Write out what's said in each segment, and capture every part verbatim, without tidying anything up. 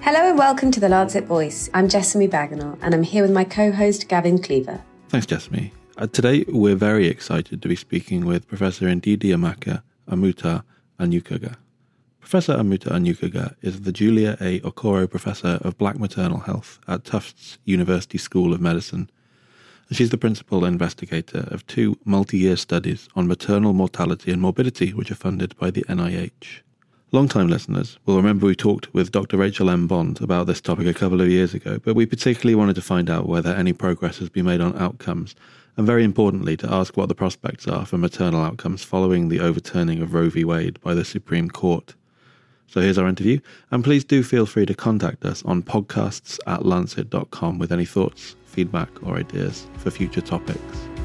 Hello and welcome to The Lancet Voice. I'm Jessamy Bagenal and I'm here with my co-host Gavin Cleaver. Thanks, Jessamy. Uh, today we're very excited to be speaking with Professor Ndidi-Amaka Amuta-Anyukaga. Professor Amuta-Anyukaga is the Julia A. Okoro Professor of Black Maternal Health at Tufts University School of Medicine. And she's the principal investigator of two multi-year studies on maternal mortality and morbidity, which are funded by the N I H. Long-time listeners will remember we talked with Doctor Rachel M. Bond about this topic a couple of years ago, but we particularly wanted to find out whether any progress has been made on outcomes, and very importantly to ask what the prospects are for maternal outcomes following the overturning of Roe v. Wade by the Supreme Court. So here's our interview, and please do feel free to contact us on podcasts at lancet dot com with any thoughts, feedback or ideas for future topics.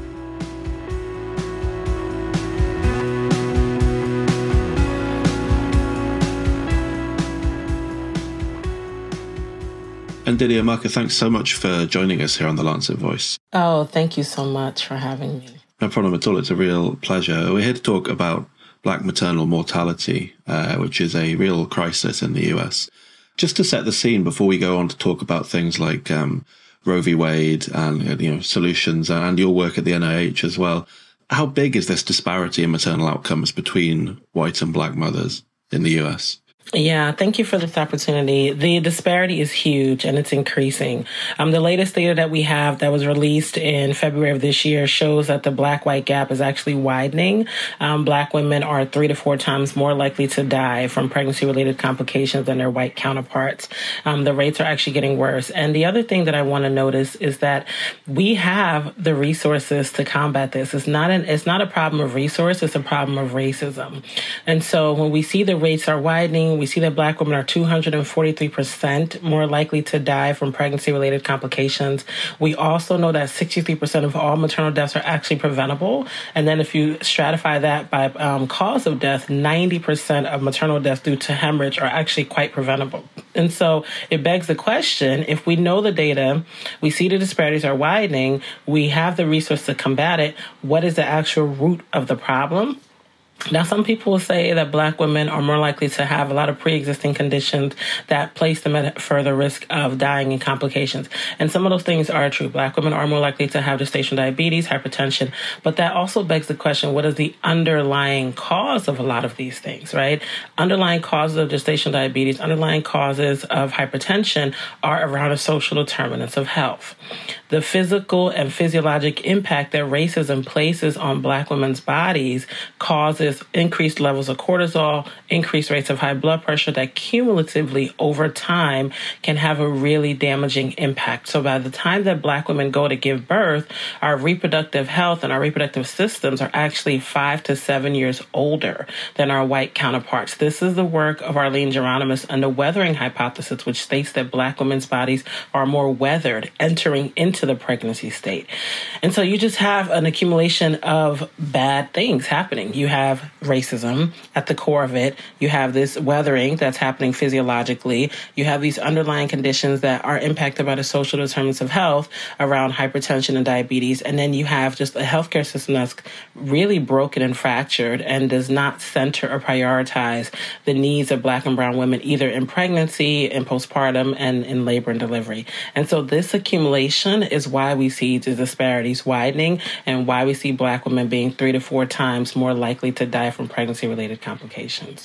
Ndidi-Amaka, thanks so much for joining us here on The Lancet Voice. Oh, thank you so much for having me. No problem at all. It's a real pleasure. We're here to talk about Black maternal mortality, uh, which is a real crisis in the U S. Just to set the scene before we go on to talk about things like um, Roe v. Wade and you know solutions and your work at the N I H as well, how big is this disparity in maternal outcomes between white and Black mothers in the U S? Yeah, thank you for this opportunity. The disparity is huge and it's increasing. Um, the latest data that we have that was released in February of this year shows that the Black-white gap is actually widening. Um, Black women are three to four times more likely to die from pregnancy-related complications than their white counterparts. Um, the rates are actually getting worse. And the other thing that I want to notice is that we have the resources to combat this. It's not an, it's not a problem of resource, it's a problem of racism. And so when we see the rates are widening, we see that Black women are two hundred forty-three percent more likely to die from pregnancy-related complications. We also know that sixty-three percent of all maternal deaths are actually preventable. And then if you stratify that by um, cause of death, ninety percent of maternal deaths due to hemorrhage are actually quite preventable. And so it begs the question, if we know the data, we see the disparities are widening, we have the resource to combat it, what is the actual root of the problem? Now, some people will say that Black women are more likely to have a lot of pre-existing conditions that place them at further risk of dying and complications. And some of those things are true. Black women are more likely to have gestational diabetes, hypertension. But that also begs the question, what is the underlying cause of a lot of these things, right? Underlying causes of gestational diabetes, underlying causes of hypertension are around the social determinants of health. The physical and physiologic impact that racism places on Black women's bodies causes increased levels of cortisol, increased rates of high blood pressure that cumulatively over time can have a really damaging impact. So by the time that Black women go to give birth, our reproductive health and our reproductive systems are actually five to seven years older than our white counterparts. This is the work of Arlene Geronimus and the weathering hypothesis, which states that Black women's bodies are more weathered entering into the pregnancy state. And so you just have an accumulation of bad things happening. You have racism at the core of it. You have this weathering that's happening physiologically. You have these underlying conditions that are impacted by the social determinants of health around hypertension and diabetes. And then you have just a healthcare system that's really broken and fractured and does not center or prioritize the needs of Black and brown women, either in pregnancy, in postpartum, and in labor and delivery. And so this accumulation is why we see the disparities widening and why we see Black women being three to four times more likely to die from pregnancy-related complications.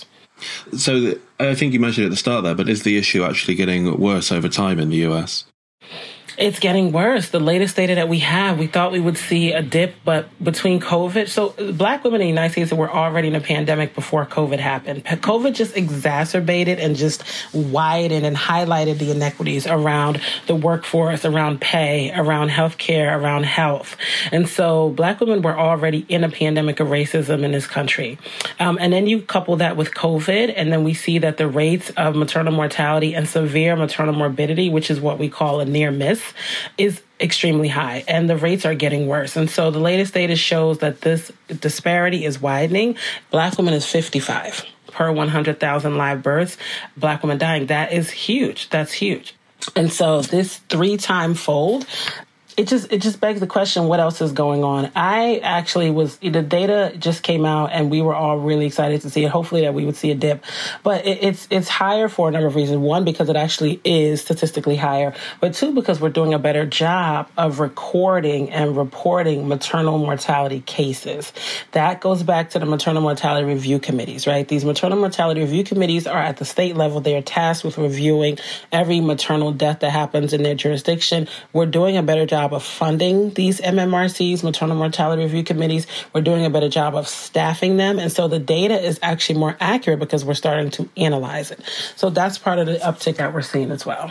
So I think you mentioned it at the start there, but is the issue actually getting worse over time in the U S? It's getting worse. The latest data that we have, we thought we would see a dip, but between COVID, so Black women in the United States were already in a pandemic before COVID happened. COVID just exacerbated and just widened and highlighted the inequities around the workforce, around pay, around healthcare, around health. And so Black women were already in a pandemic of racism in this country. Um, and then you couple that with COVID, and then we see that the rates of maternal mortality and severe maternal morbidity, which is what we call a near miss, is extremely high, and the rates are getting worse. And so the latest data shows that this disparity is widening. Black women is fifty-five per one hundred thousand live births. Black women dying, that is huge. That's huge. And so this three-time fold it just it just begs the question, what else is going on? I actually was, the data just came out and we were all really excited to see it. Hopefully that we would see a dip. But it, it's it's higher for a number of reasons. One, because it actually is statistically higher. But two, because we're doing a better job of recording and reporting maternal mortality cases. That goes back to the maternal mortality review committees, right? These maternal mortality review committees are at the state level. They are tasked with reviewing every maternal death that happens in their jurisdiction. We're doing a better job of funding these M M R Cs, maternal mortality review committees. We're doing a better job of staffing them. And so the data is actually more accurate because we're starting to analyze it. So that's part of the uptick that we're seeing as well.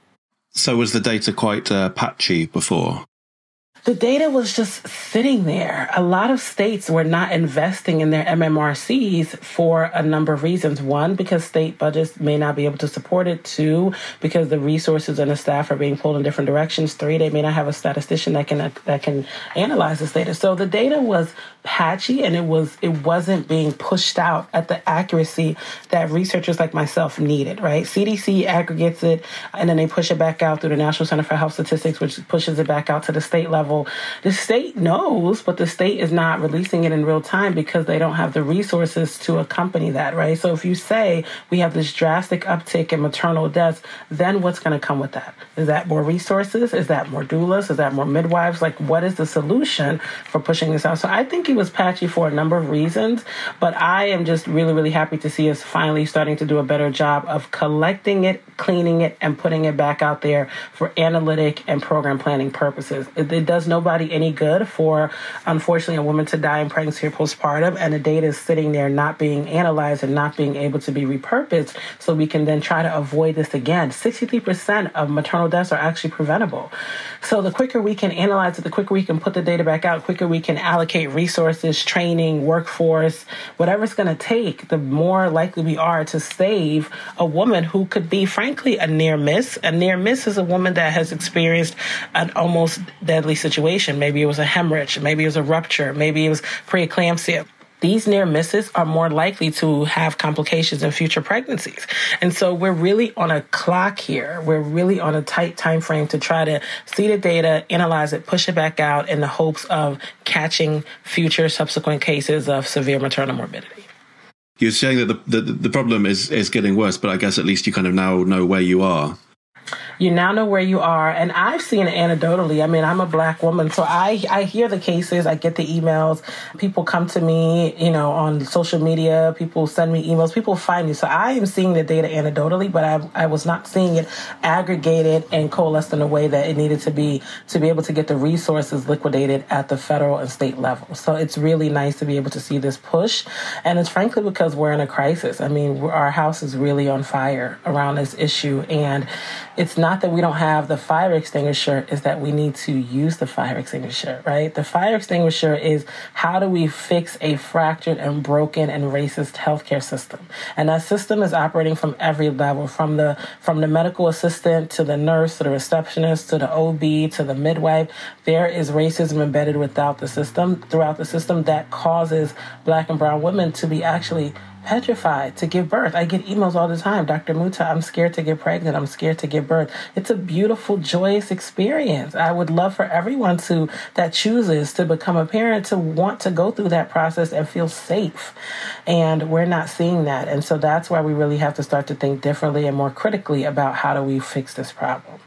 So was the data quite uh, patchy before? The data was just sitting there. A lot of states were not investing in their M M R Cs for a number of reasons. One, because state budgets may not be able to support it. Two, because the resources and the staff are being pulled in different directions. Three, they may not have a statistician that can that can analyze this data. So the data was patchy, and it was it wasn't being pushed out at the accuracy that researchers like myself needed. Right? C D C aggregates it, and then they push it back out through the National Center for Health Statistics, which pushes it back out to the state level. The state knows, but the state is not releasing it in real time because they don't have the resources to accompany that, right? So if you say we have this drastic uptick in maternal deaths, then what's going to come with that? Is that more resources? Is that more doulas? Is that more midwives? Like, what is the solution for pushing this out? So I think it was patchy for a number of reasons, but I am just really, really happy to see us finally starting to do a better job of collecting it, cleaning it, and putting it back out there for analytic and program planning purposes. It, it does nobody any good for, unfortunately, a woman to die in pregnancy or postpartum, and the data is sitting there not being analyzed and not being able to be repurposed so we can then try to avoid this again. sixty-three percent of maternal deaths are actually preventable. So the quicker we can analyze it, the quicker we can put the data back out, the quicker we can allocate resources, training, workforce, whatever it's going to take, the more likely we are to save a woman who could be, frankly, a near miss. A near miss is a woman that has experienced an almost deadly situation. Maybe it was a hemorrhage, maybe it was a rupture, maybe it was preeclampsia. These near misses are more likely to have complications in future pregnancies. And so we're really on a clock here. We're really on a tight time frame to try to see the data, analyze it, push it back out in the hopes of catching future subsequent cases of severe maternal morbidity. You're saying that the, the, the problem is, is getting worse, but I guess at least you kind of now know where you are. You now know where you are. And I've seen it anecdotally. I mean, I'm a Black woman, so I, I hear the cases. I get the emails. People come to me, you know, on social media. People send me emails. People find me. So I am seeing the data anecdotally, but I, I was not seeing it aggregated and coalesced in a way that it needed to be to be able to get the resources liquidated at the federal and state level. So it's really nice to be able to see this push. And it's frankly because we're in a crisis. I mean, our house is really on fire around this issue. And it's not that we don't have the fire extinguisher, is that we need to use the fire extinguisher, right? The fire extinguisher is how do we fix a fractured and broken and racist healthcare system? And that system is operating from every level, from the from the medical assistant to the nurse to the receptionist to the O B to the midwife. There is racism embedded without the system, throughout the system that causes Black and brown women to be actually petrified to give birth. I get emails all the time. Doctor Muta, I'm scared to get pregnant. I'm scared to give birth. It's a beautiful, joyous experience. I would love for everyone to that chooses to become a parent to want to go through that process and feel safe. And we're not seeing that. And so that's why we really have to start to think differently and more critically about how do we fix this problem.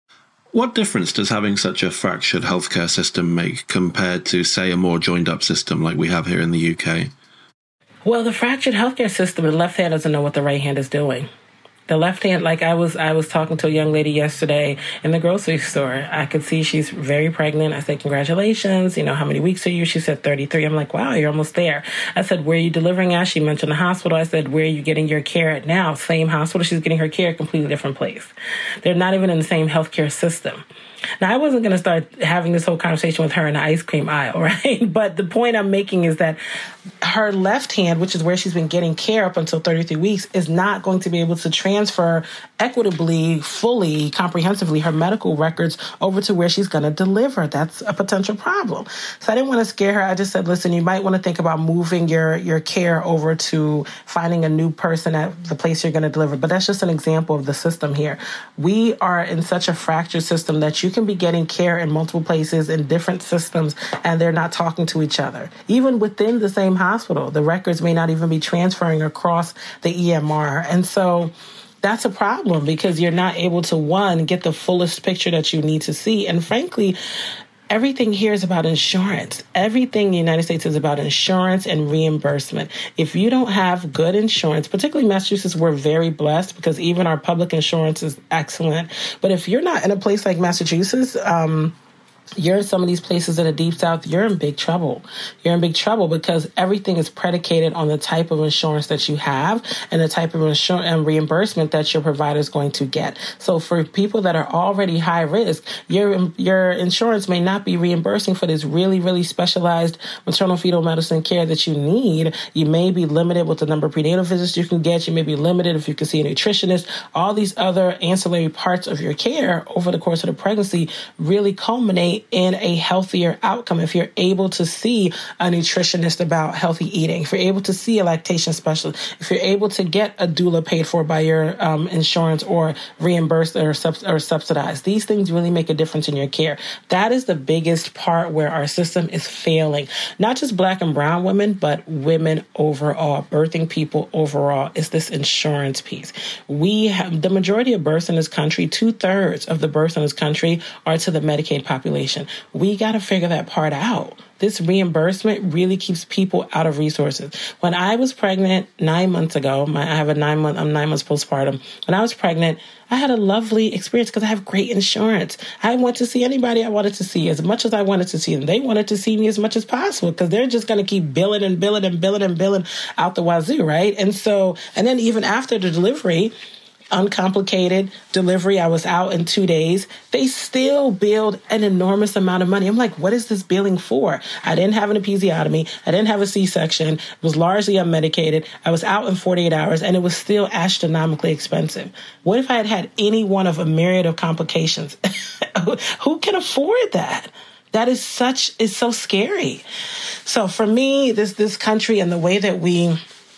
What difference does having such a fractured healthcare system make compared to, say, a more joined-up system like we have here in the U K? Well, the fractured healthcare system, the left hand doesn't know what the right hand is doing. The left hand, like I was I was talking to a young lady yesterday in the grocery store. I could see she's very pregnant. I said, congratulations. You know, how many weeks are you? She said thirty-three. I'm like, wow, you're almost there. I said, where are you delivering at? She mentioned the hospital. I said, where are you getting your care at now? Same hospital. She's getting her care at a completely different place. They're not even in the same healthcare system. Now, I wasn't going to start having this whole conversation with her in the ice cream aisle, right? But the point I'm making is that her left hand, which is where she's been getting care up until thirty-three weeks, is not going to be able to transfer equitably, fully, comprehensively her medical records over to where she's going to deliver. That's a potential problem. So I didn't want to scare her. I just said, listen, you might want to think about moving your, your care over to finding a new person at the place you're going to deliver. But that's just an example of the system here. We are in such a fractured system that you can be getting care in multiple places in different systems, and they're not talking to each other. Even within the same hospital, the records may not even be transferring across the E M R. And so that's a problem because you're not able to, one, get the fullest picture that you need to see. And frankly, everything here is about insurance. Everything in the United States is about insurance and reimbursement. If you don't have good insurance, particularly Massachusetts, we're very blessed because even our public insurance is excellent. But if you're not in a place like Massachusetts, um, you're in some of these places in the Deep South, you're in big trouble. You're in big trouble because everything is predicated on the type of insurance that you have and the type of insurance and reimbursement that your provider is going to get. So for people that are already high risk, your your insurance may not be reimbursing for this really, really specialized maternal fetal medicine care that you need. You may be limited with the number of prenatal visits you can get. You may be limited if you can see a nutritionist. All these other ancillary parts of your care over the course of the pregnancy really culminate in a healthier outcome if you're able to see a nutritionist about healthy eating, if you're able to see a lactation specialist, if you're able to get a doula paid for by your um, insurance or reimbursed or, sub- or subsidized. These things really make a difference in your care. That is the biggest part where our system is failing. Not just Black and brown women, but women overall, birthing people overall, is this insurance piece. We have the majority of births in this country, two thirds of the births in this country are to the Medicaid population. We got to figure that part out. This reimbursement really keeps people out of resources. When I was pregnant nine months ago, my, I have a nine month, I'm nine months postpartum. When I was pregnant, I had a lovely experience because I have great insurance. I went to see anybody I wanted to see as much as I wanted to see them. They wanted to see me as much as possible because they're just going to keep billing and billing and billing and billing out the wazoo, right? And so, and then even after the delivery, uncomplicated delivery, I was out in two days. They still billed an enormous amount of money. I'm like, what is this billing for? I didn't have an episiotomy. I didn't have a C-section. It was largely unmedicated. I was out in forty-eight hours and it was still astronomically expensive. What if I had had any one of a myriad of complications? Who can afford that? That is such, is so scary. So for me, this, this country and the way that we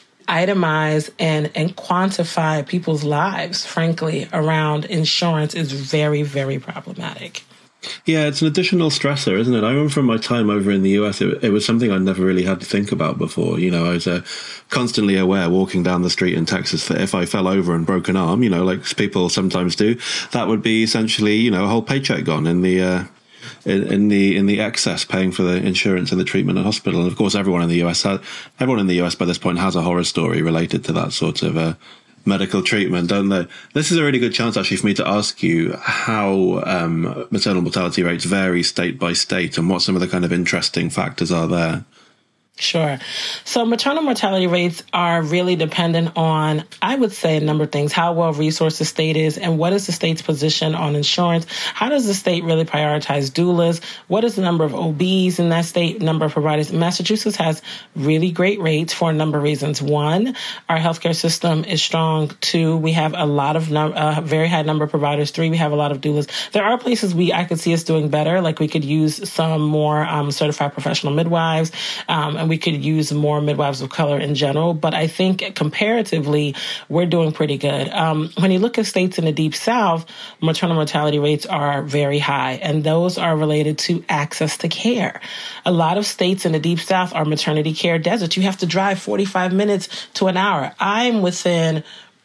itemize and, and quantify people's lives, frankly, around insurance is very, very problematic. Yeah, it's an additional stressor, isn't it? I remember from my time over in the U S, it, it was something I never really had to think about before. You know, I was uh, constantly aware walking down the street in Texas that if I fell over and broke an arm, you know, like people sometimes do, that would be essentially, you know, a whole paycheck gone in the uh, in, in the in the excess paying for the insurance and the treatment at hospital. And of course, everyone in the U S has, everyone in the U S by this point has a horror story related to that sort of uh, medical treatment, don't they? This is a really good chance actually for me to ask you how um, maternal mortality rates vary state by state and what some of the kind of interesting factors are there. Sure. So maternal mortality rates are really dependent on, I would say, a number of things. How well resourced the state is and what is the state's position on insurance? How does the state really prioritize doulas? What is the number of O Bs in that state, number of providers? Massachusetts has really great rates for a number of reasons. One, our healthcare system is strong. Two, we have a lot of, num- uh, very high number of providers. Three, we have a lot of doulas. There are places we, I could see us doing better, like we could use some more um, certified professional midwives, um, and we could use more midwives of color in general. But I think comparatively, we're doing pretty good. Um, when you look at states in the Deep South, maternal mortality rates are very high, and those are related to access to care. A lot of states in the Deep South are maternity care deserts. You have to drive forty-five minutes to an hour. I'm within,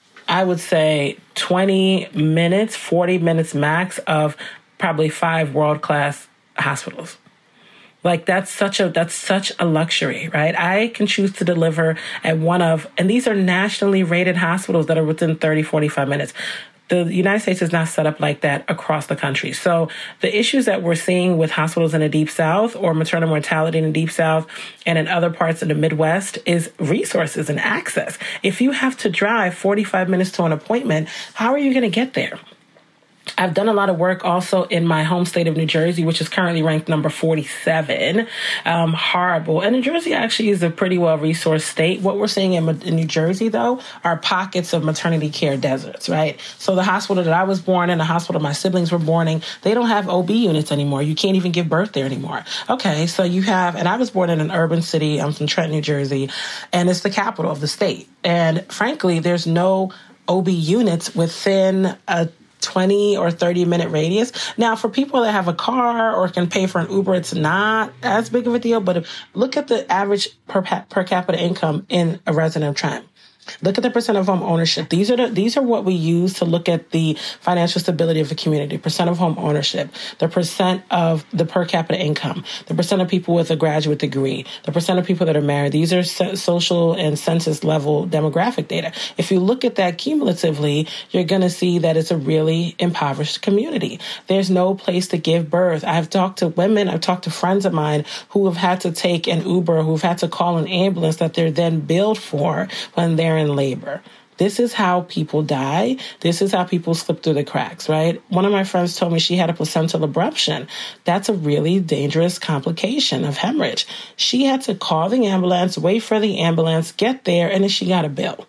I would say, twenty minutes, forty minutes max of probably five world-class hospitals. Like that's such a, that's such a luxury, right? I can choose to deliver at one of, and these are nationally rated hospitals that are within thirty, forty-five minutes. The United States is not set up like that across the country. So the issues that we're seeing with hospitals in the Deep South or maternal mortality in the Deep South and in other parts of the Midwest is resources and access. If you have to drive forty-five minutes to an appointment, how are you going to get there? I've done a lot of work also in my home state of New Jersey, which is currently ranked number forty-seven. Um, horrible. And New Jersey actually is a pretty well-resourced state. What we're seeing in, in New Jersey, though, are pockets of maternity care deserts, right? So the hospital that I was born in, the hospital my siblings were born in, they don't have O B units anymore. You can't even give birth there anymore. Okay, so you have, and I was born in an urban city. I'm from Trenton, New Jersey, and it's the capital of the state. And frankly, there's no O B units within a twenty or thirty minute radius. Now, for people that have a car or can pay for an Uber, it's not as big of a deal. But if, look at the average per, per capita income in a resident of Trent. Look at the percent of home ownership. These are the, these are what we use to look at the financial stability of the community. Percent of home ownership, the percent of the per capita income, the percent of people with a graduate degree, the percent of people that are married. These are social and census level demographic data. If you look at that cumulatively, you're going to see that it's a really impoverished community. There's no place to give birth. I've talked to women, I've talked to friends of mine who have had to take an Uber, who've had to call an ambulance that they're then billed for when they're in labor. This is how people die. This is how people slip through the cracks, right? One of my friends told me she had a placental abruption. That's a really dangerous complication of hemorrhage. She had to call the ambulance, wait for the ambulance, get there, and then she got a bill.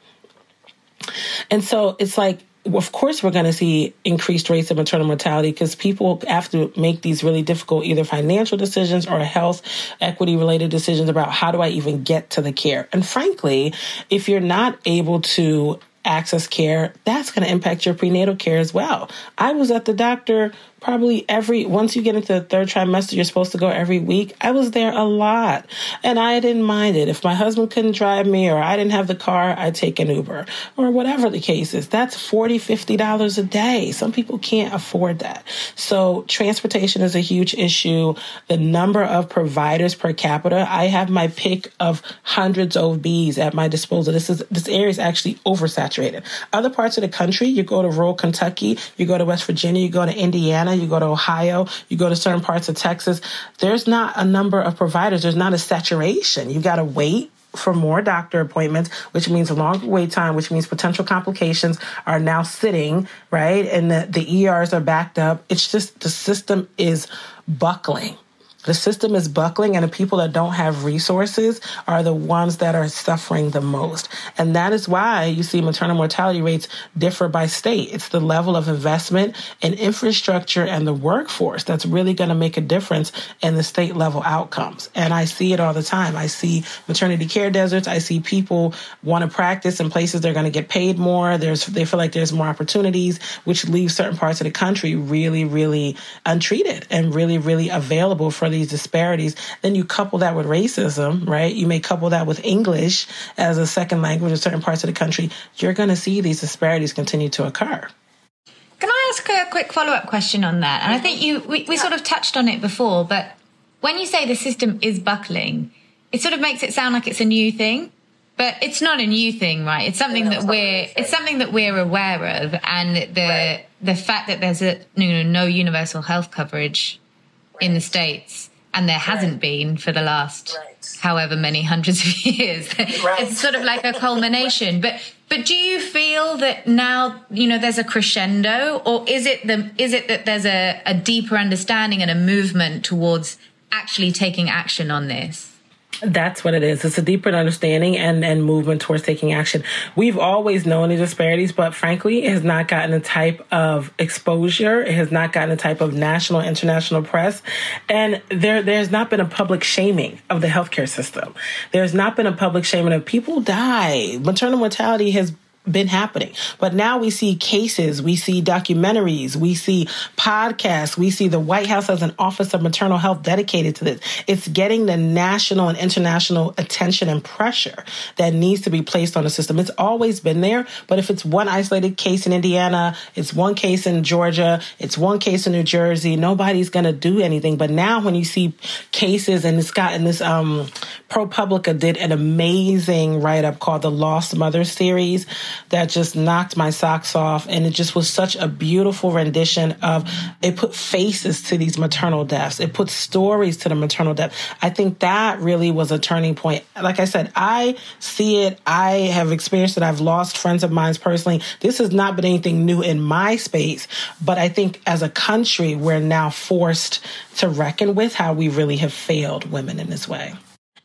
And so it's like, of course, we're going to see increased rates of maternal mortality because people have to make these really difficult either financial decisions or health equity related decisions about how do I even get to the care. And frankly, if you're not able to access care, that's going to impact your prenatal care as well. I was at the doctor probably every, once you get into the third trimester, you're supposed to go every week. I was there a lot and I didn't mind it. If my husband couldn't drive me or I didn't have the car, I'd take an Uber or whatever the case is. That's forty dollars, fifty dollars a day. Some people can't afford that. So transportation is a huge issue. The number of providers per capita, I have my pick of hundreds of O Bs at my disposal. This is, this area is actually oversaturated. Other parts of the country, you go to rural Kentucky, you go to West Virginia, you go to Indiana, you go to Ohio, you go to certain parts of Texas, there's not a number of providers. There's not a saturation. You got to wait for more doctor appointments, which means a longer wait time, which means potential complications are now sitting, right? And the, the E Rs are backed up. It's just the system is buckling. The system is buckling, and the people that don't have resources are the ones that are suffering the most. And that is why you see maternal mortality rates differ by state. It's the level of investment in infrastructure and the workforce that's really going to make a difference in the state level outcomes. And I see it all the time. I see maternity care deserts. I see people want to practice in places they're going to get paid more. There's, they feel like there's more opportunities, which leaves certain parts of the country really, really untreated and really, really available for these disparities. Then you couple that with racism, right? You may couple that with English as a second language in certain parts of the country. You're going to see these disparities continue to occur. Can I ask a quick follow-up question on that? And I think you we, we sort of touched on it before, but when you say the system is buckling, it sort of makes it sound like it's a new thing. But it's not a new thing, right? It's something that we're it's something that we're aware of, and the right. the fact that there's a you know, no universal health coverage right. in the States, and there hasn't right. been for the last right. however many hundreds of years. Right. It's sort of like a culmination. But but do you feel that now you know there's a crescendo, or is it the is it that there's a, a deeper understanding and a movement towards actually taking action on this? That's what it is. It's a deeper understanding and, and movement towards taking action. We've always known the disparities, but frankly, it has not gotten the type of exposure. It has not gotten the type of national, international press. And there, there's not been a public shaming of the healthcare system. There's not been a public shaming of people die. Maternal mortality has been happening. But now we see cases, we see documentaries, we see podcasts, we see the White House has an Office of Maternal Health dedicated to this. It's getting the national and international attention and pressure that needs to be placed on the system. It's always been there, but if it's one isolated case in Indiana, it's one case in Georgia, it's one case in New Jersey, nobody's going to do anything. But now when you see cases, and it's gotten this, um, ProPublica did an amazing write-up called the Lost Mothers series that just knocked my socks off. And it just was such a beautiful rendition of, it put faces to these maternal deaths. It put stories to the maternal death. I think that really was a turning point. Like I said, I see it. I have experienced it. I've lost friends of mine personally. This has not been anything new in my space, but I think as a country, we're now forced to reckon with how we really have failed women in this way.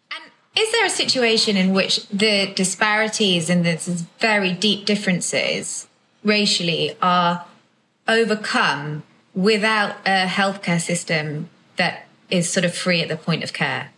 Is there a situation in which the disparities and these very deep differences racially are overcome without a healthcare system that is sort of free at the point of care?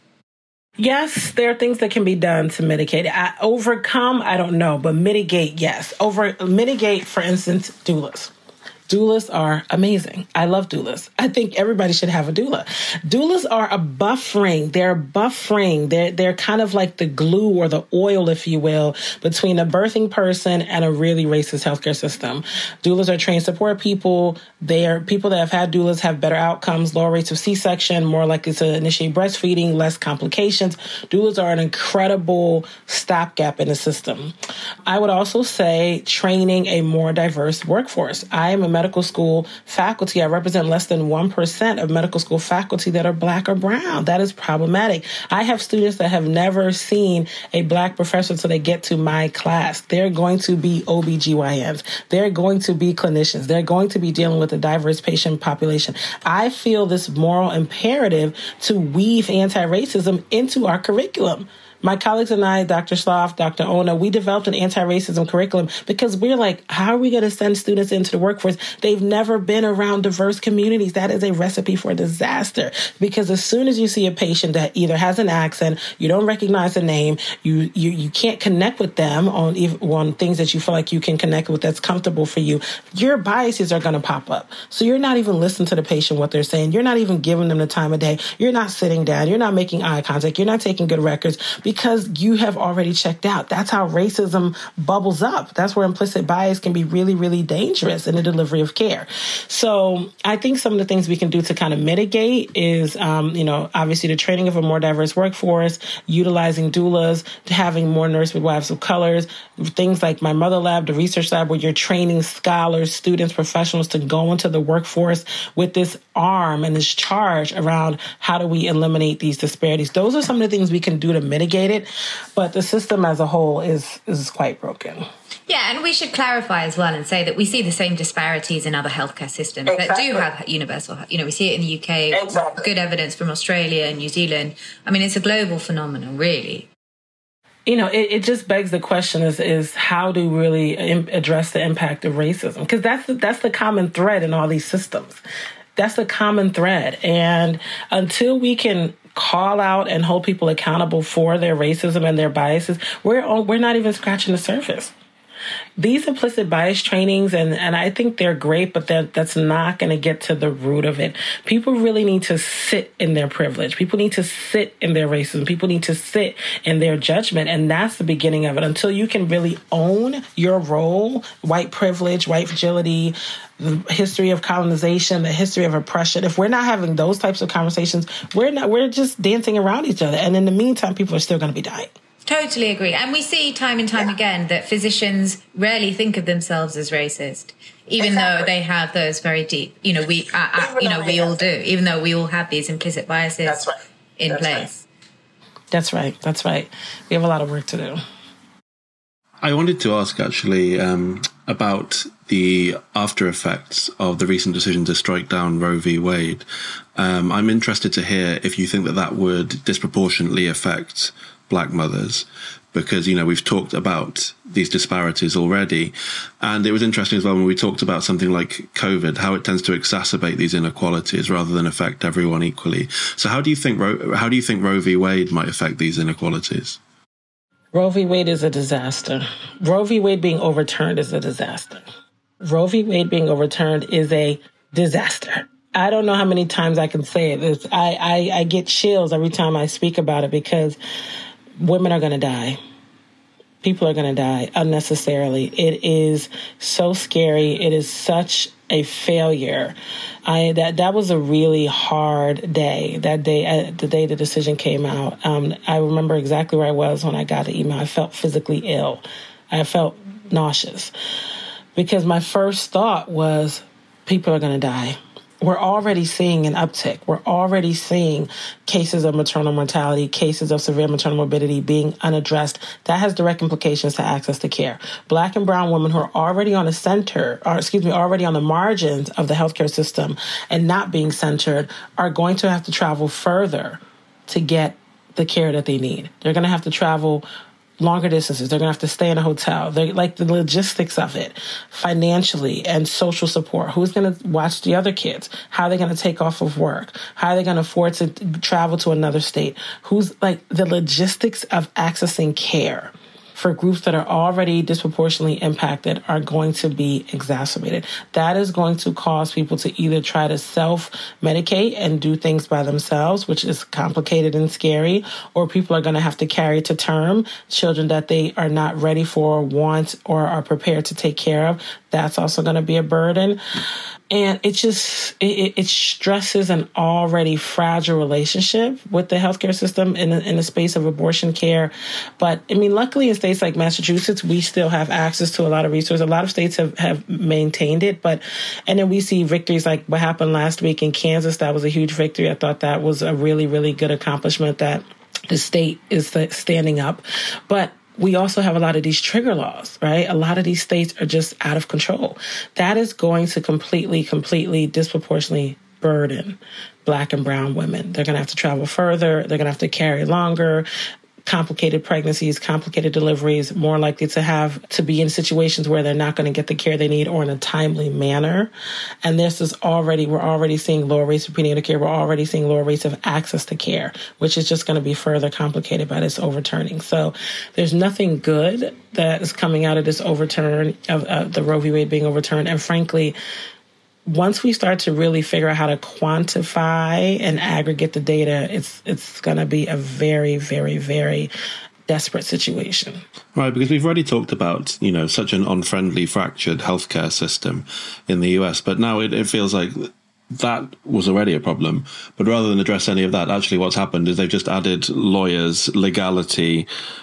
Yes, there are things that can be done to mitigate it. I, overcome, I don't know, but mitigate, yes. Over mitigate, for instance, doulas. Doulas are amazing. I love doulas. I think everybody should have a doula. Doulas are a buffering. They're buffering. They're, they're kind of like the glue or the oil, if you will, between a birthing person and a really racist healthcare system. Doulas are trained to support people. They are people that have had doulas have better outcomes, lower rates of C-section, more likely to initiate breastfeeding, less complications. Doulas are an incredible stopgap in the system. I would also say training a more diverse workforce. I am a medical school faculty. I represent less than one percent of medical school faculty that are Black or brown. That is problematic. I have students that have never seen a Black professor until they get to my class. They're going to be O B G Y Ns. They're going to be clinicians. They're going to be dealing with a diverse patient population. I feel this moral imperative to weave anti-racism into our curriculum. My colleagues and I, Doctor Sloff, Doctor Ona, we developed an anti-racism curriculum because we're like, how are we going to send students into the workforce? They've never been around diverse communities. That is a recipe for disaster, because as soon as you see a patient that either has an accent, you don't recognize the name, you you, you can't connect with them on, on things that you feel like you can connect with that's comfortable for you, your biases are going to pop up. So you're not even listening to the patient, what they're saying. You're not even giving them the time of day. You're not sitting down. You're not making eye contact. You're not taking good records, because you have already checked out. That's how racism bubbles up. That's where implicit bias can be really, really dangerous in the delivery of care. So I think some of the things we can do to kind of mitigate is, um, you know, obviously the training of a more diverse workforce, utilizing doulas, having more nurse midwives of colors, things like my mother lab, the research lab, where you're training scholars, students, professionals to go into the workforce with this arm and this charge around how do we eliminate these disparities. Those are some of the things we can do to mitigate it. But the system as a whole is is quite broken. Yeah, and we should clarify as well and say that we see the same disparities in other healthcare systems exactly. that do have universal, you know, we see it in the U K, exactly. good evidence from Australia and New Zealand. I mean, it's a global phenomenon, really. You know, it, it just begs the question is, is how do we really im- address the impact of racism? Because that's, that's the common thread in all these systems. That's the common thread. And until we can call out and hold people accountable for their racism and their biases, we're we're not even scratching the surface. These implicit bias trainings, and, and I think they're great, but that that's not going to get to the root of it. People really need to sit in their privilege. People need to sit in their racism. People need to sit in their judgment, and that's the beginning of it. Until you can really own your role, white privilege, white fragility, the history of colonization, the history of oppression. If we're not having those types of conversations, we're not. We're just dancing around each other, and in the meantime, people are still going to be dying. Totally agree. And we see time and time yeah. again that physicians rarely think of themselves as racist, even exactly. though they have those very deep, you know, we, uh, uh, you know, we all do, even though we all have these implicit biases That's right. in That's place. Right. That's right. That's right. We have a lot of work to do. I wanted to ask actually um, about the after effects of the recent decision to strike down Roe v. Wade. Um, I'm interested to hear if you think that that would disproportionately affect Black mothers, because, you know, we've talked about these disparities already. And it was interesting as well when we talked about something like COVID, how it tends to exacerbate these inequalities rather than affect everyone equally. So how do you think Roe, how do you think Roe v. Wade might affect these inequalities? Roe v. Wade is a disaster. Roe v. Wade being overturned is a disaster. Roe v. Wade being overturned is a disaster. I don't know how many times I can say it. It's, I, I, I get chills every time I speak about it, because women are going to die. People are going to die unnecessarily. It is so scary. It is such a failure. I that that was a really hard day. That day, uh, the day the decision came out. Um, I remember exactly where I was when I got the email. I felt physically ill. I felt nauseous, because my first thought was, people are going to die. We're already seeing an uptick. We're already seeing cases of maternal mortality, cases of severe maternal morbidity being unaddressed. That has direct implications to access to care. Black and brown women who are already on the center, or excuse me, already on the margins of the healthcare system and not being centered, are going to have to travel further to get the care that they need. They're going to have to travel longer distances. They're going to have to stay in a hotel. They're like the logistics of it, financially and social support. Who's going to watch the other kids? How are they going to take off of work? How are they going to afford to travel to another state? Who's like the logistics of accessing care for groups that are already disproportionately impacted are going to be exacerbated. That is going to cause people to either try to self-medicate and do things by themselves, which is complicated and scary, or people are going to have to carry to term children that they are not ready for, want, or are prepared to take care of. That's also going to be a burden. And it just, it, it stresses an already fragile relationship with the healthcare system in the, in the space of abortion care. But I mean, luckily in states like Massachusetts, we still have access to a lot of resources. A lot of states have, have maintained it. But, and then we see victories like what happened last week in Kansas. That was a huge victory. I thought that was a really, really good accomplishment that the state is standing up. But we also have a lot of these trigger laws, right? A lot of these states are just out of control. That is going to completely, completely disproportionately burden Black and brown women. They're going to have to travel further. They're going to have to carry longer. Complicated pregnancies, complicated deliveries, more likely to have to be in situations where they're not going to get the care they need or in a timely manner. And this is already, we're already seeing lower rates of prenatal care. We're already seeing lower rates of access to care, which is just going to be further complicated by this overturning. So there's nothing good that is coming out of this overturn of, of the Roe v. Wade being overturned. And frankly, once we start to really figure out how to quantify and aggregate the data, it's it's going to be a very, very, very desperate situation. Right, because we've already talked about, you know, such an unfriendly, fractured healthcare system in the U S, but now it, it feels like that was already a problem. But rather than address any of that, actually what's happened is they've just added lawyers, legality,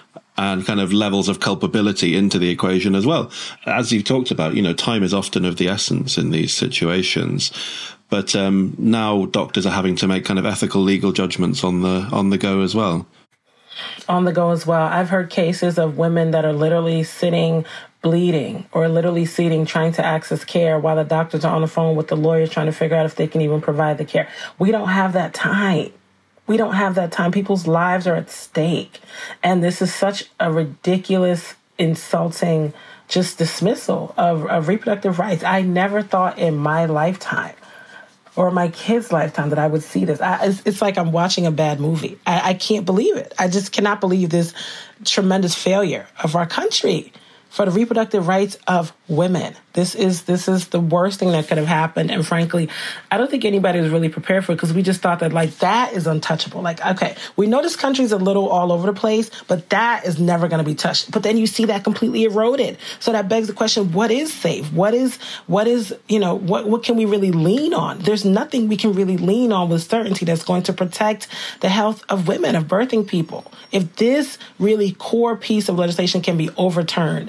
and kind of levels of culpability into the equation as well. As you've talked about, you know, time is often of the essence in these situations. But um, now doctors are having to make kind of ethical legal judgments on the on the go as well. On the go as well. I've heard cases of women that are literally sitting bleeding or literally sitting trying to access care while the doctors are on the phone with the lawyers trying to figure out if they can even provide the care. We don't have that time. We don't have that time. People's lives are at stake. And this is such a ridiculous, insulting, just dismissal of, of reproductive rights. I never thought in my lifetime or my kids' lifetime that I would see this. I, it's, it's like I'm watching a bad movie. I, I can't believe it. I just cannot believe this tremendous failure of our country for the reproductive rights of women. This is this is the worst thing that could have happened. And frankly, I don't think anybody was really prepared for it because we just thought that, like, that is untouchable. Like, okay, we know this country's a little all over the place, but that is never going to be touched. But then you see that completely eroded. So that begs the question, what is safe? What is, what is, you know, what, what can we really lean on? There's nothing we can really lean on with certainty that's going to protect the health of women, of birthing people. If this really core piece of legislation can be overturned,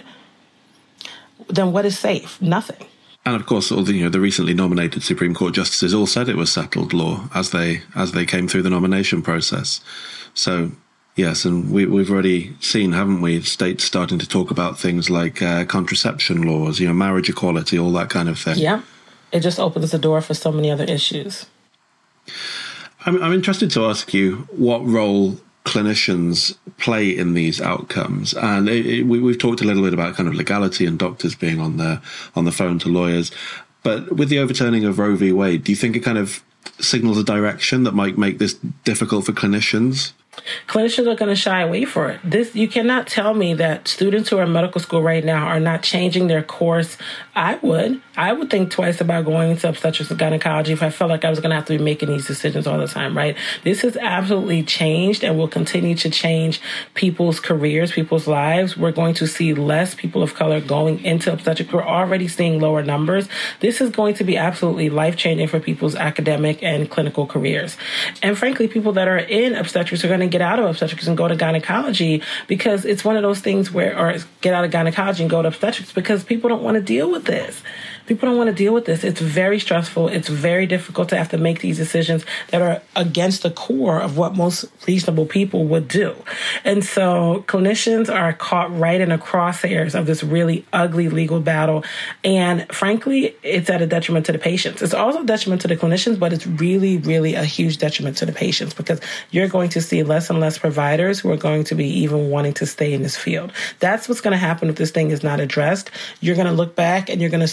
then what is safe? Nothing. And of course, all the, you know, the recently nominated Supreme Court justices all said it was settled law as they as they came through the nomination process. So, yes, and we, we've already seen, haven't we, states starting to talk about things like uh, contraception laws, you know, marriage equality, all that kind of thing. Yeah, it just opens the door for so many other issues. I'm, I'm interested to ask you what role clinicians play in these outcomes, and it, it, we, we've talked a little bit about kind of legality and doctors being on the on the phone to lawyers, but with the overturning of Roe v. Wade, do you think it kind of signals a direction that might make this difficult for clinicians? Clinicians are going to shy away for it. This, you cannot tell me that students who are in medical school right now are not changing their course. I would. I would think twice about going into obstetrics and gynecology if I felt like I was going to have to be making these decisions all the time, right? This has absolutely changed and will continue to change people's careers, people's lives. We're going to see less people of color going into obstetrics. We're already seeing lower numbers. This is going to be absolutely life-changing for people's academic and clinical careers. And frankly, people that are in obstetrics are going to get out of obstetrics and go to gynecology because it's one of those things where, or get out of gynecology and go to obstetrics because people don't want to deal with this. People don't want to deal with this. It's very stressful. It's very difficult to have to make these decisions that are against the core of what most reasonable people would do. And so clinicians are caught right in the crosshairs of this really ugly legal battle. And frankly, it's at a detriment to the patients. It's also a detriment to the clinicians, but it's really, really a huge detriment to the patients because you're going to see less and less providers who are going to be even wanting to stay in this field. That's what's going to happen if this thing is not addressed. You're going to look back and you're going to see a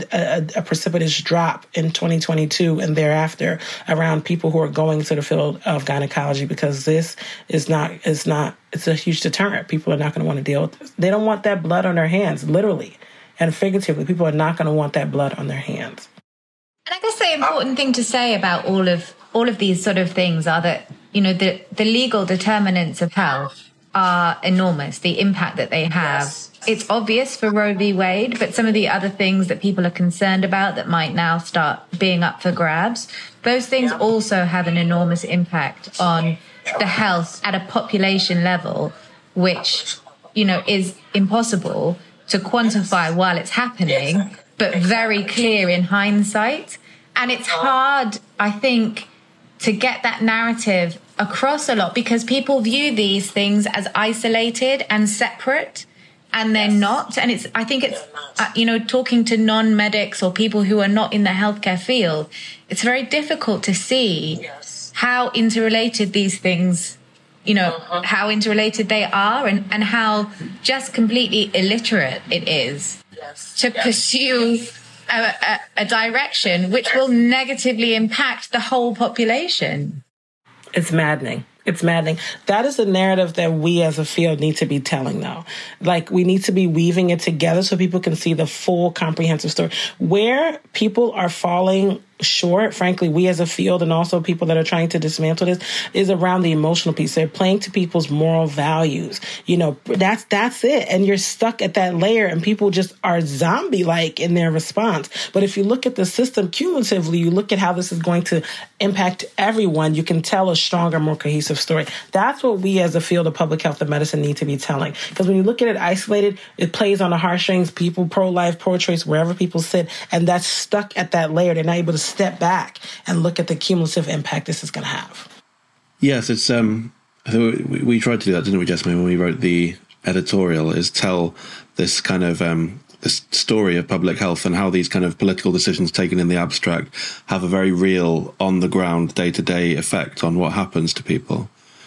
a, a precipitous drop in twenty twenty-two and thereafter around people who are going to the field of gynecology, because this is not, is not, it's a huge deterrent. People are not going to want to deal with this. They don't want that blood on their hands, literally and figuratively. People are not going to want that blood on their hands. And I guess the important thing to say about all of all of these sort of things are that, you know, the, the legal determinants of health are enormous, the impact that they have. Yes. It's obvious for Roe v. Wade, but some of the other things that people are concerned about that might now start being up for grabs, those things also have an enormous impact on the health at a population level, which, you know, is impossible to quantify while it's happening, but very clear in hindsight. And it's hard, I think, to get that narrative across a lot, because people view these things as isolated and separate, and they're not. And it's, I think it's, uh, you know, talking to non-medics or people who are not in the healthcare field, it's very difficult to see how interrelated these things, you know, uh-huh. how interrelated they are, and, and how just completely illiterate it is yes. to yes. pursue a, a, a direction which will negatively impact the whole population. It's maddening. It's maddening. That is the narrative that we as a field need to be telling, though. Like, we need to be weaving it together so people can see the full comprehensive story. Where people are falling short, frankly, we as a field and also people that are trying to dismantle this, is around the emotional piece. They're playing to people's moral values. You know, that's that's it. And you're stuck at that layer, and people just are zombie-like in their response. But if you look at the system cumulatively, you look at how this is going to impact everyone, you can tell a stronger, more cohesive story. That's what we as a field of public health and medicine need to be telling. Because when you look at it isolated, it plays on the heartstrings, people pro-life, pro-choice, wherever people sit, and that's stuck at that layer. They're not able to step back and look at the cumulative impact this is going to have. Yes, it's um, I think we, we tried to do that, didn't we, Jessamine, when we wrote the editorial, is tell this kind of um, this story of public health and how these kind of political decisions taken in the abstract have a very real, on-the-ground, day-to-day effect on what happens to people.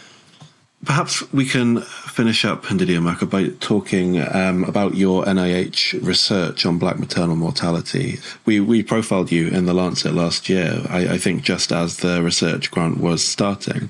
Perhaps we can finish up, Ndidi Amaka, by talking um, about your N I H research on black maternal mortality. We we profiled you in The Lancet last year, I, I think just as the research grant was starting.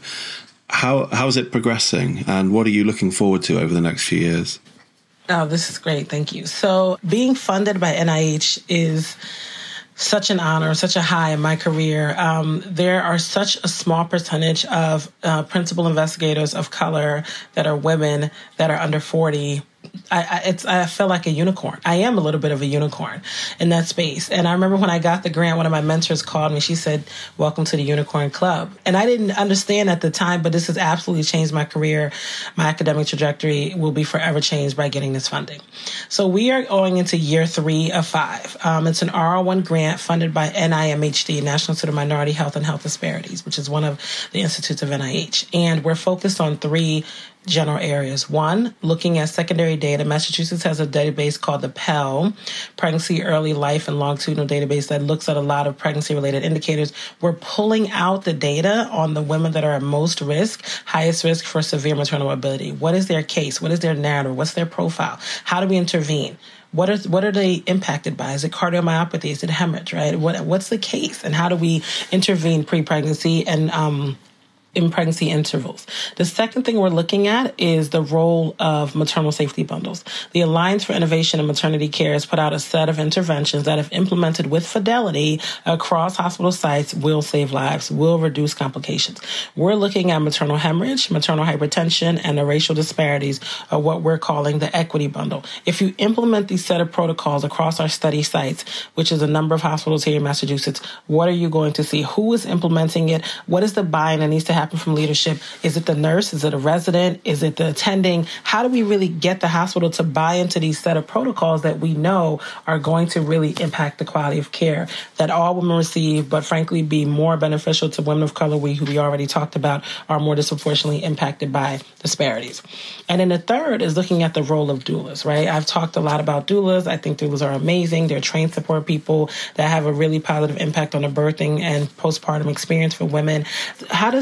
How How is it progressing, and what are you looking forward to over the next few years? Oh, this is great. Thank you. So being funded by N I H is such an honor, such a high in my career. Um, there are such a small percentage of uh, principal investigators of color that are women that are under forty. I, I, it's, I feel like a unicorn. I am a little bit of a unicorn in that space. And I remember when I got the grant, one of my mentors called me. She said, "Welcome to the Unicorn Club." And I didn't understand at the time, but this has absolutely changed my career. My academic trajectory will be forever changed by getting this funding. So we are going into year three of five. Um, it's an R R one grant funded by N I M H D, National Institute of Minority Health and Health Disparities, which is one of the institutes of N I H. And we're focused on three general areas. One, looking at secondary data. Massachusetts has a database called the P E L, Pregnancy, Early Life, and Longitudinal Database, that looks at a lot of pregnancy-related indicators. We're pulling out the data on the women that are at most risk, highest risk for severe maternal morbidity. What is their case? What is their narrative? What's their profile? How do we intervene? What are what are they impacted by? Is it cardiomyopathy? Is it hemorrhage, right? What What's the case? And how do we intervene pre-pregnancy and um in pregnancy intervals? The second thing we're looking at is the role of maternal safety bundles. The Alliance for Innovation in Maternity Care has put out a set of interventions that, if implemented with fidelity across hospital sites, will save lives, will reduce complications. We're looking at maternal hemorrhage, maternal hypertension, and the racial disparities of what we're calling the equity bundle. If you implement these set of protocols across our study sites, which is a number of hospitals here in Massachusetts, what are you going to see? Who is implementing it? What is the buy-in that needs to happen from leadership? Is it the nurse? Is it a resident? Is it the attending? How do we really get the hospital to buy into these set of protocols that we know are going to really impact the quality of care that all women receive, but frankly be more beneficial to women of color, we, who we already talked about, are more disproportionately impacted by disparities. And then the third is looking at the role of doulas, right? I've talked a lot about doulas. I think doulas are amazing. They're trained support people that have a really positive impact on the birthing and postpartum experience for women. How does it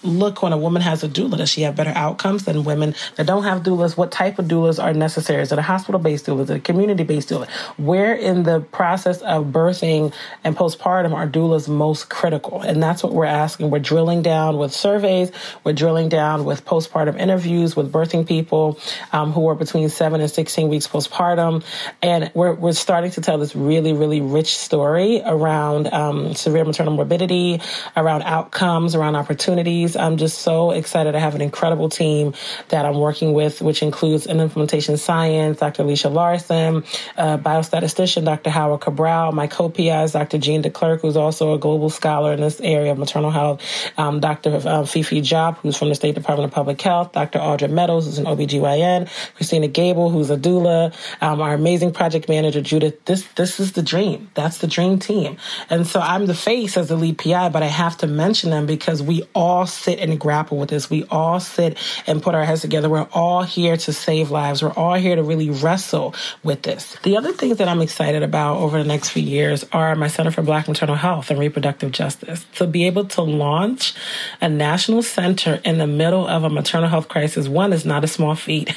look when a woman has a doula? Does she have better outcomes than women that don't have doulas? What type of doulas are necessary? Is it a hospital-based doula? Is it a community-based doula? Where in the process of birthing and postpartum are doulas most critical? And that's what we're asking. We're drilling down with surveys. We're drilling down with postpartum interviews with birthing people um, who are between seven and sixteen weeks postpartum. And we're, we're starting to tell this really, really rich story around um, severe maternal morbidity, around outcomes, around opportunities. I'm just so excited to have an incredible team that I'm working with, which includes an implementation science, Doctor Alicia Larson, uh, biostatistician, Doctor Howard Cabral, my co-P I is Doctor Jean DeClerc, who's also a global scholar in this area of maternal health, um, Doctor Uh, Fifi Job, who's from the State Department of Public Health, Doctor Audra Meadows, who's an O B G Y N, Christina Gable, who's a doula, um, our amazing project manager, Judith. This, this is the dream. That's the dream team. And so I'm the face as the lead P I, but I have to mention them because we all sit and grapple with this. We all sit and put our heads together. We're all here to save lives. We're all here to really wrestle with this. The other things that I'm excited about over the next few years are my Center for Black Maternal Health and Reproductive Justice. To be able to launch a national center in the middle of a maternal health crisis, one, is not a small feat.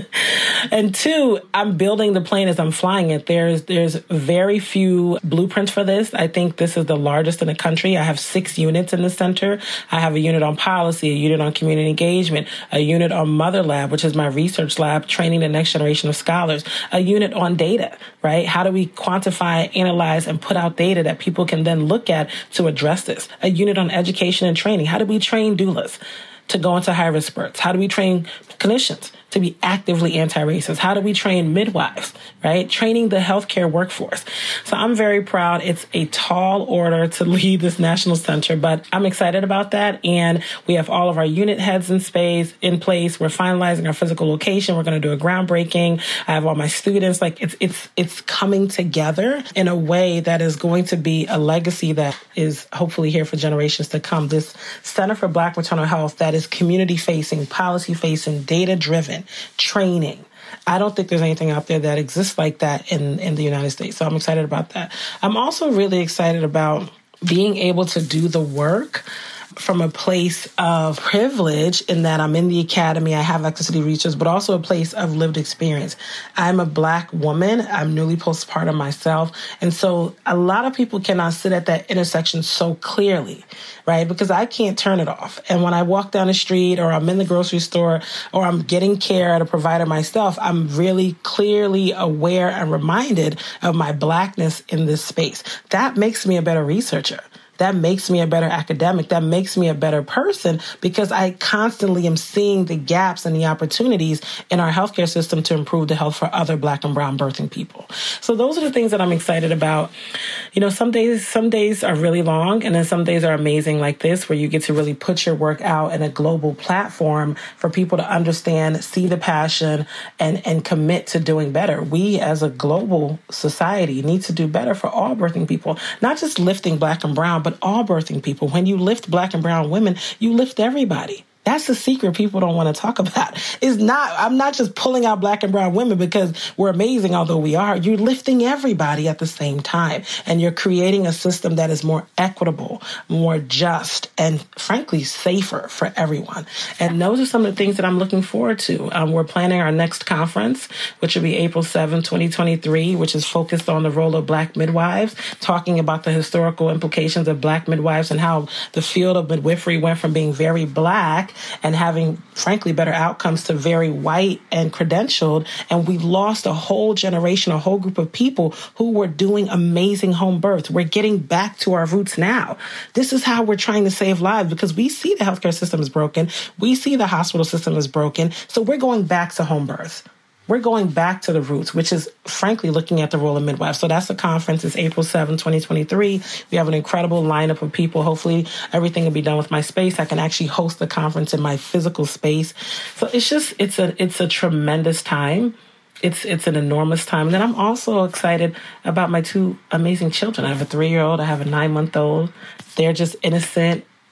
And two, I'm building the plane as I'm flying it. There's there's very few blueprints for this. I think this is the largest in the country. I have six units in the center. I have a unit on policy, a unit on community engagement, a unit on Mother Lab, which is my research lab, training the next generation of scholars, a unit on data, right? How do we quantify, analyze, and put out data that people can then look at to address this? A unit on education and training. How do we train doulas to go into high-risk births? How do we train clinicians to be actively anti-racist? How do we train midwives, right? Training the healthcare workforce. So I'm very proud. It's a tall order to lead this national center, but I'm excited about that. And we have all of our unit heads in space, in place. We're finalizing our physical location. We're going to do a groundbreaking. I have all my students. Like it's, it's, it's coming together in a way that is going to be a legacy that is hopefully here for generations to come. This Center for Black Maternal Health that is community facing, policy facing, data driven, training. I don't think there's anything out there that exists like that in, in the United States. So I'm excited about that. I'm also really excited about being able to do the work from a place of privilege in that I'm in the academy, I have access to the research, but also a place of lived experience. I'm a Black woman. I'm newly postpartum myself. And so a lot of people cannot sit at that intersection so clearly, right? Because I can't turn it off. And when I walk down the street or I'm in the grocery store or I'm getting care at a provider myself, I'm really clearly aware and reminded of my Blackness in this space. That makes me a better researcher. That makes me a better academic. That makes me a better person because I constantly am seeing the gaps and the opportunities in our healthcare system to improve the health for other Black and brown birthing people. So those are the things that I'm excited about. You know, some days, some days are really long and then some days are amazing like this where you get to really put your work out in a global platform for people to understand, see the passion and, and commit to doing better. We as a global society need to do better for all birthing people, not just lifting Black and brown, but all birthing people. When you lift Black and brown women, you lift everybody. That's the secret people don't want to talk about. It's not, I'm not just pulling out Black and brown women because we're amazing, although we are. You're lifting everybody at the same time. And you're creating a system that is more equitable, more just, and frankly, safer for everyone. And those are some of the things that I'm looking forward to. Um, we're planning our next conference, which will be April seventh, twenty twenty-three, which is focused on the role of Black midwives, talking about the historical implications of Black midwives and how the field of midwifery went from being very Black and having, frankly, better outcomes to very white and credentialed. And we lost a whole generation, a whole group of people who were doing amazing home births. We're getting back to our roots now. This is how we're trying to save lives because we see the healthcare system is broken. We see the hospital system is broken. So we're going back to home births. We're going back to the roots, which is, frankly, looking at the role of midwives. So that's the conference. It's April seventh, twenty twenty-three. We have an incredible lineup of people. Hopefully, everything will be done with my space. I can actually host the conference in my physical space. So it's just, it's a, it's a tremendous time. It's it's an enormous time. And then I'm also excited about my two amazing children. I have a three-year-old. I have a nine-month-old. They're just innocent,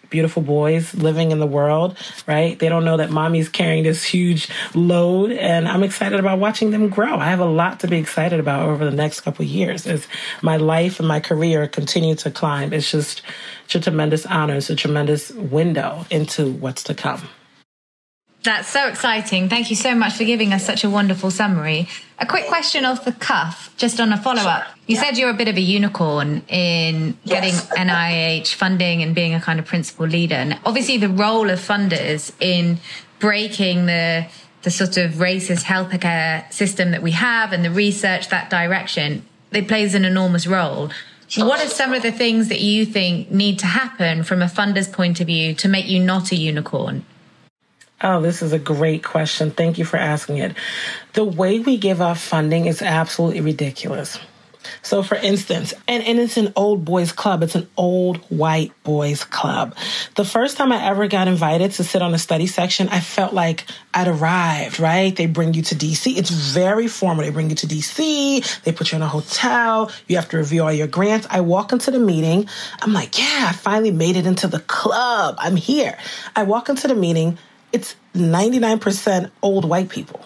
beautiful boys living in the world, right? They don't know that mommy's carrying this huge load, and I'm excited about watching them grow. I have a lot to be excited about over the next couple of years as my life and my career continue to climb. It's just it's a tremendous honor. It's a tremendous window into what's to come. That's so exciting. Thank you so much for giving us such a wonderful summary. A quick question off the cuff, just on a follow-up. You yeah. said you're a bit of a unicorn in getting yes. N I H funding and being a kind of principal leader. And obviously the role of funders in breaking the the sort of racist healthcare system that we have and the research, that direction, it plays an enormous role. What are some of the things that you think need to happen from a funder's point of view to make you not a unicorn? Oh, this is a great question. Thank you for asking it. The way we give out funding is absolutely ridiculous. So, for instance, and, and it's an old boys club. It's an old white boys club. The first time I ever got invited to sit on the study section, I felt like I'd arrived, right? They bring you to D C. It's very formal. They bring you to D C. They put you in a hotel. You have to review all your grants. I walk into the meeting. I'm like, yeah, I finally made it into the club. I'm here. I walk into the meeting. It's ninety-nine percent old white people.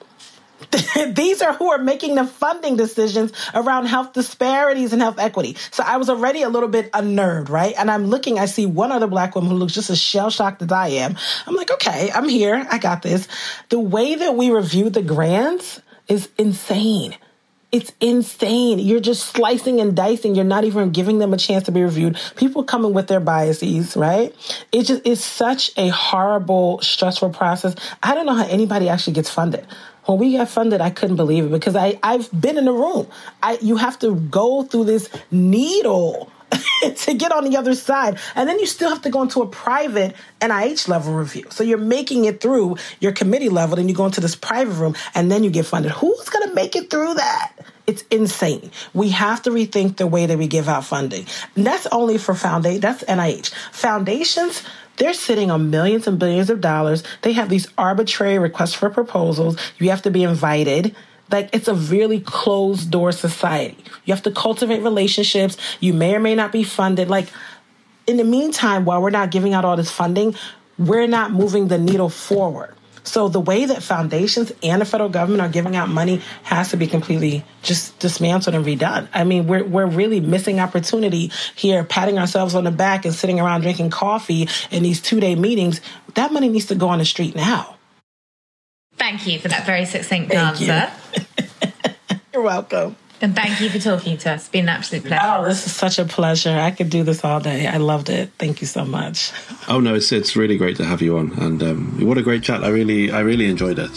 These are who are making the funding decisions around health disparities and health equity. So I was already a little bit unnerved, right? And I'm looking, I see one other black woman who looks just as shell-shocked as I am. I'm like, okay, I'm here. I got this. The way that we review the grants is insane. It's insane. You're just slicing and dicing. You're not even giving them a chance to be reviewed. People coming with their biases, right? It just is such a horrible, stressful process. I don't know how anybody actually gets funded. When we got funded, I couldn't believe it because I, I've been in the room. I, you have to go through this needle to get on the other side. And then you still have to go into a private N I H level review. So you're making it through your committee level, then you go into this private room, and then you get funded. Who's going to make it through that? It's insane. We have to rethink the way that we give out funding. And that's only for foundation. That's N I H. Foundations, they're sitting on millions and billions of dollars. They have these arbitrary requests for proposals. You have to be invited. Like, it's a really closed-door society. You have to cultivate relationships. You may or may not be funded. Like, in the meantime, while we're not giving out all this funding, we're not moving the needle forward. So the way that foundations and the federal government are giving out money has to be completely just dismantled and redone. I mean, we're we're really missing opportunity here, patting ourselves on the back and sitting around drinking coffee in these two-day meetings. That money needs to go on the street now. Thank you for that very succinct Thank answer. You. You're welcome. And thank you for talking to us. It's been an absolute pleasure. Oh, this is such a pleasure. I could do this all day. I loved it. Thank you so much. Oh, no, it's it's really great to have you on. And um, what a great chat. I really, I really enjoyed it.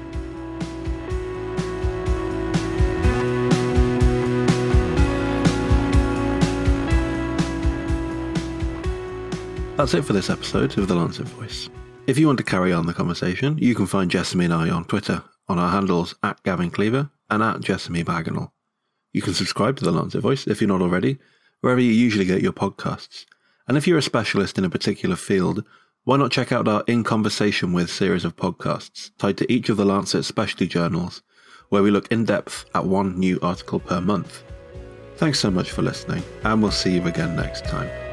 That's it for this episode of The Lancet Voice. If you want to carry on the conversation, you can find Jessamy and I on Twitter on our handles at Gavin Cleaver and at Jessamy Bagenal. You can subscribe to The Lancet Voice if you're not already, wherever you usually get your podcasts. And if you're a specialist in a particular field, why not check out our In Conversation With series of podcasts tied to each of the Lancet specialty journals, where we look in depth at one new article per month. Thanks so much for listening, and we'll see you again next time.